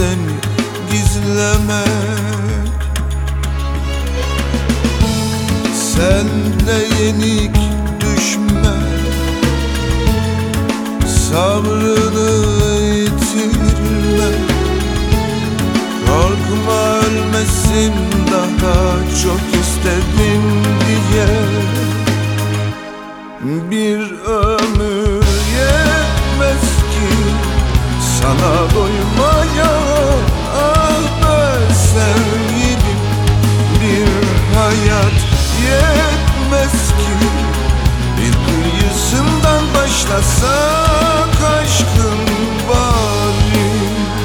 seni gizlemek. Sen de yenik düşme, sabrını yitirme. Korkma ölmesin daha çok istedim diye. Bir ömür yetmez ki sana doymaya. Ah be sevgilim, bir hayat yetmez ki. Bir kıyısından başlasak aşkın bari.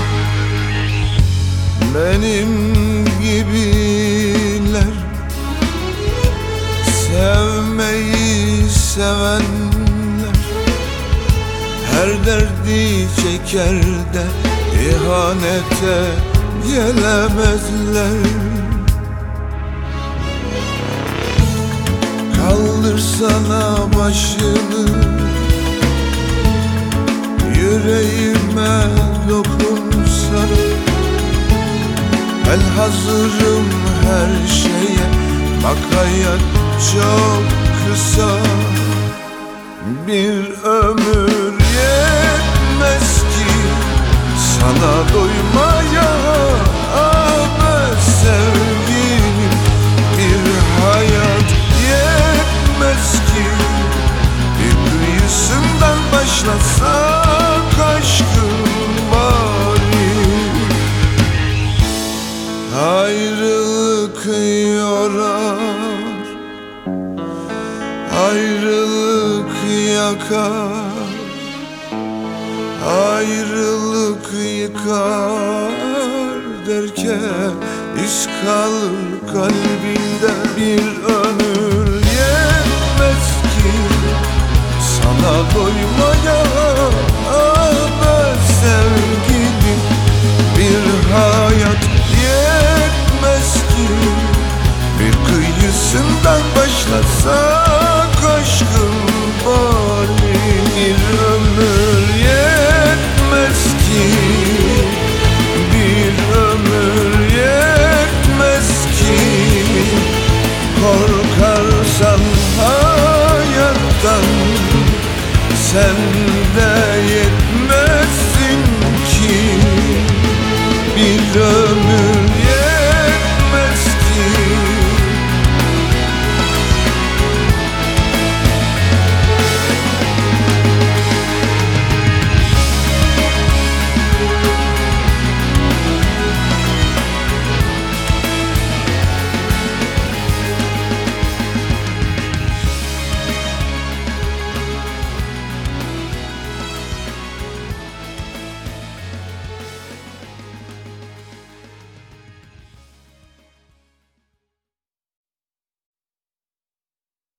Benim gibiler, sevmeyi sevenler, her derdi çeker de ihanete gelemezler. Kaldırsana başını, yüreğime dokunsana. Ben hazırım her şeye, bak hayat çok kısa. Bir ömür yetmez ki sana doymaya. Ah be sevgilim, bir hayat yetmez ki. Bir kıyısından başlasak aşkın bari. Ayrılık yorar, ayrılık yakar, ayrılık yıkar derken iz kalır kalbinde. Bir ömür yetmez ki sana doymaya. Ah be sevgilim, bir hayat yetmez ki. Bir kıyısından başlasak aşkın bari. Bir ömür yetmez ki, bir ömür yetmez ki. Korkarsan hayattan sen